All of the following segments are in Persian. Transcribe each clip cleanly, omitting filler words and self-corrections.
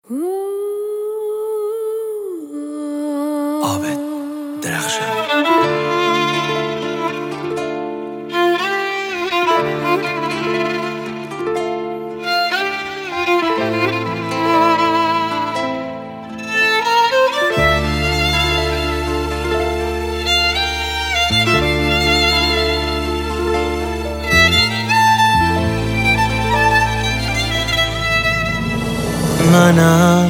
عابد درخشان. منم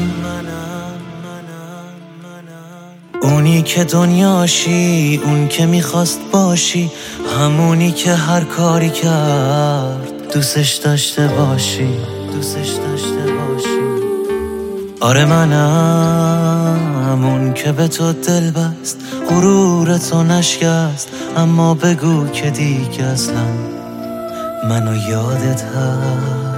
اونی که دنیاشی، اون که میخواست باشی، همونی که هر کاری کرد دوستش داشته باشی. آره منم اون که به تو دل بست، غرورتو نشکست، اما بگو که دیگه اصلا منو یادت هست.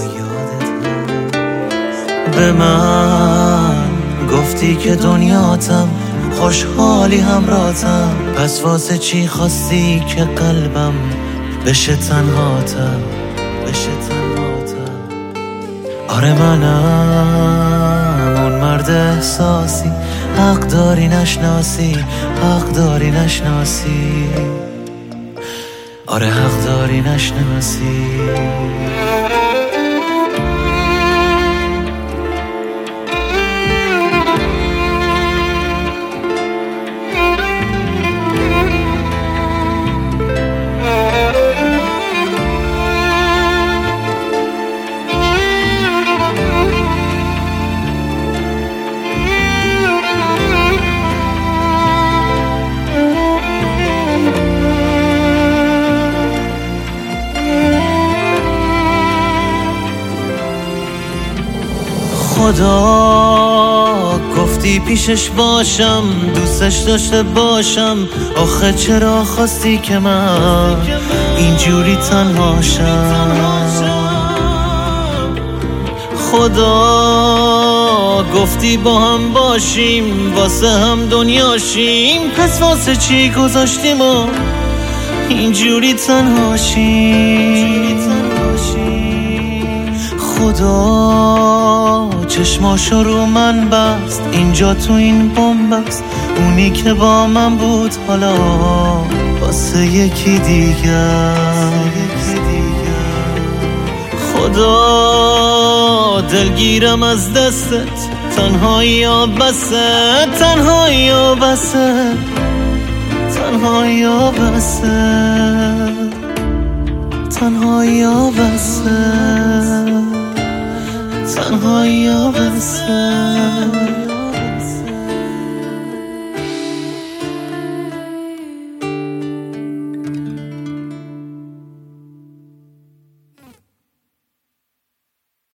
به من گفتی که دنیاتم، خوشحالی همراهتم، پس واسه چی خواستی که قلبم بشه تنهاتم. آره منم اون مرد احساسی، حق داری نشناسی. آره حق داری نشناسی. خدا گفتی پیشش باشم، دوستش داشته باشم، آخه چرا خواستی که من اینجوری تنهاشم؟ خدا گفتی با هم باشیم، واسه هم دنیاشیم، پس واسه چی گذاشتیم و اینجوری تنهاشیم؟ خدا چشماشو رو من بست، اینجا تو این بنبست، اونی که با من بود حالا واسه یکی دیگر. خدا دلگیرم از دستت، تنهایی ها بسه، تنهایی ها بسه.